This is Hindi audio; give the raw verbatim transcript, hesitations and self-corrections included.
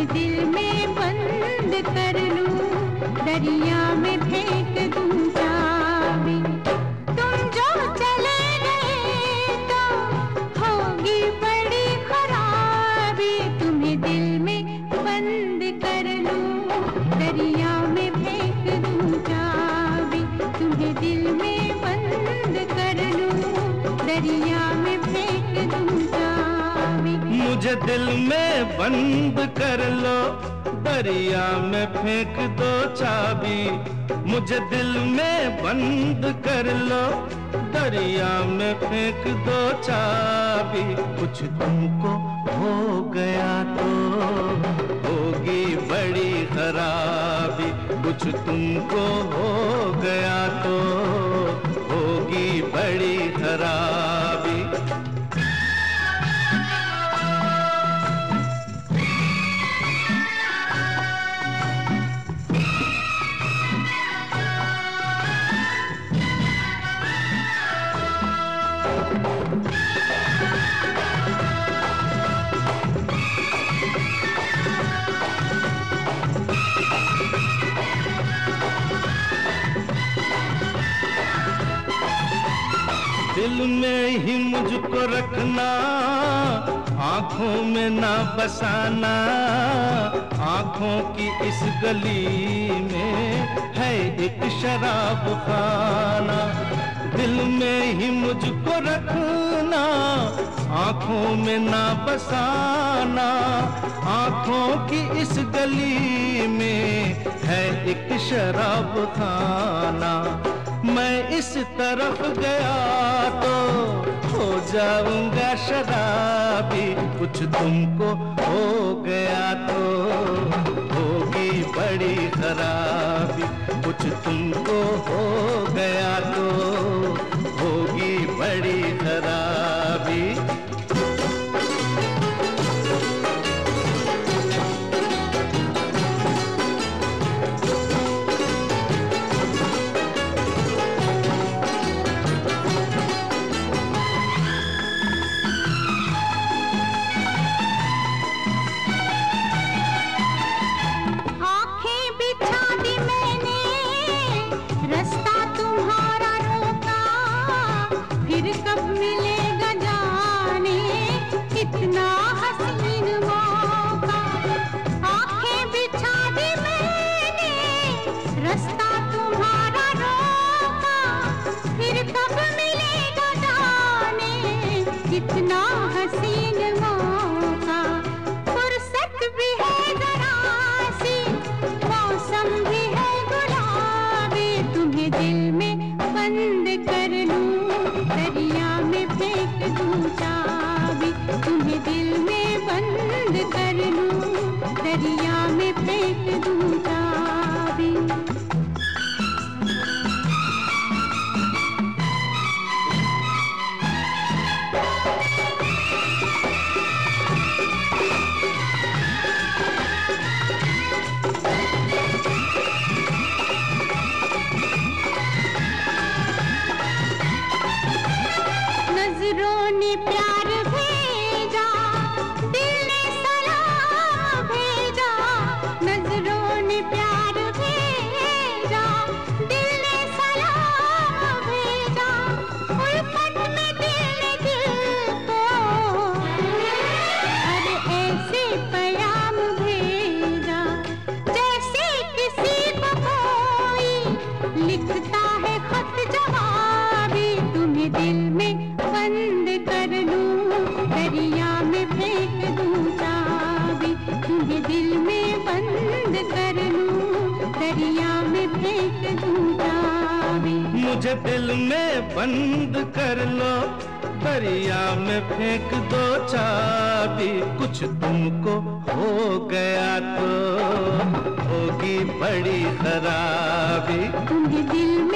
तुम्हें दिल में बंद कर लूं, दरिया में फेंक दूं चाबी। तुम जो चले गए तो होगी बड़ी खराबी, तुम्हें दिल में बंद कर लूं, दरिया में फेंक दूं चाबी। तुम्हें दिल में बंद कर लूं, दरिया में फेंक दूं चाबी। मुझे दिल में बंद कर लो, दरिया में फेंक दो चाबी। मुझे दिल में बंद कर लो, दरिया में फेंक दो चाबी। कुछ तुमको हो गया तो होगी बड़ी खराबी, कुछ तुमको हो गया तो होगी बड़ी खराबी। दिल में ही मुझको रखना, आंखों में ना बसाना। आंखों की इस गली में है एक शराब खाना। दिल में ही मुझको रखना, आंखों में ना बसाना। आंखों की इस गली में है एक शराब खाना। मैं इस तरफ गया तो हो जाऊंगा शराबी, कुछ तुमको हो गया तो होगी बड़ी खराबी। कुछ तुमको हो गया तो होगी बड़ी खराबी। कितना हसीन मौका, फुर्सत भी है जरा सी, मौसम भी है गुलाबी। तुम्हें दिल में बंद कर लूं, दरिया में फेंक दूं चाबी। तुम्हें दिल में बंद कर लूं, दरिया में फेंक दूं चाबी। नजरों ने प्यार भेजा, दिल ने सलाम भेजा। नजरों ने प्यार भेजा, दिल ने सलाम भेजा। उल्फत में दिल ने दिल को हर ऐसे पैगाम भेजा, जैसे किसी को कोई लिखता है खत जवाबी। तुम्हें दिल में बंद कर लूं, दरिया में फेंक दूं चाबी। तुम्हें दिल में बंद कर लूं, दरिया में फेंक दूं चाबी। मुझे दिल में बंद कर लो, दरिया में फेंक दो चाबी। कुछ तुमको हो गया तो होगी बड़ी खराबी। तुम्हें दिल में